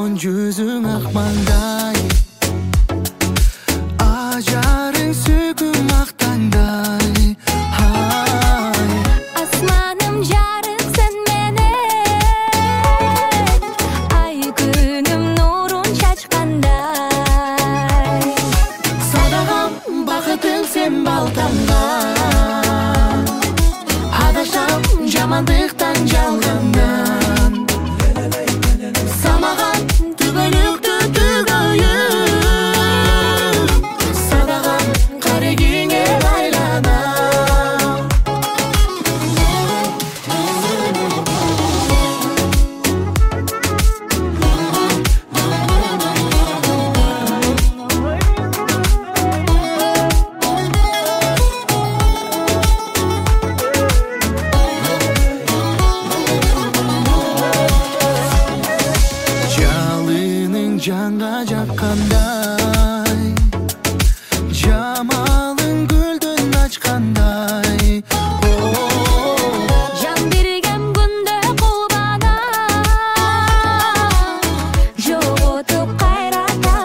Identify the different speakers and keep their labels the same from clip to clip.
Speaker 1: Алтын жүзің ақмаңдай, ажарың сүйкім ақтаңдай.
Speaker 2: Asmanım жарық sen менен, ай күнім нурун чачкандай.
Speaker 1: Садағам бақытың сен балтамдан, адашам жамандықтан жалғандан. Самаған түгілікті түгейіп, садаған қарегеңе байланам. Жалының жанға жаққандай, жамалың гүлден açқандай.
Speaker 2: Жан берген күнде қолбана, жоғытып қайра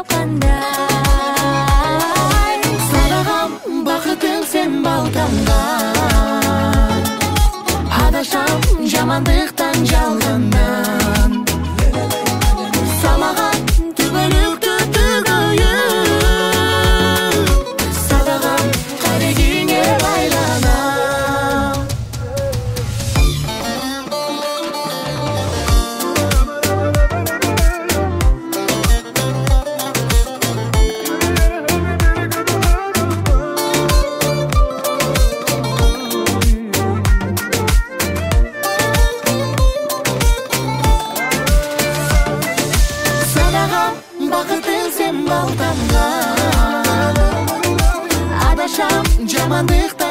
Speaker 2: тапқандай.
Speaker 1: Садағам бақытың сен балтамдан, адашам жамандықтан жалғандан. Самаған түгілікті түгейіп, садаған қарегеңе байланам. Садағам бақытың сен балтамдан, адашам жамандықтан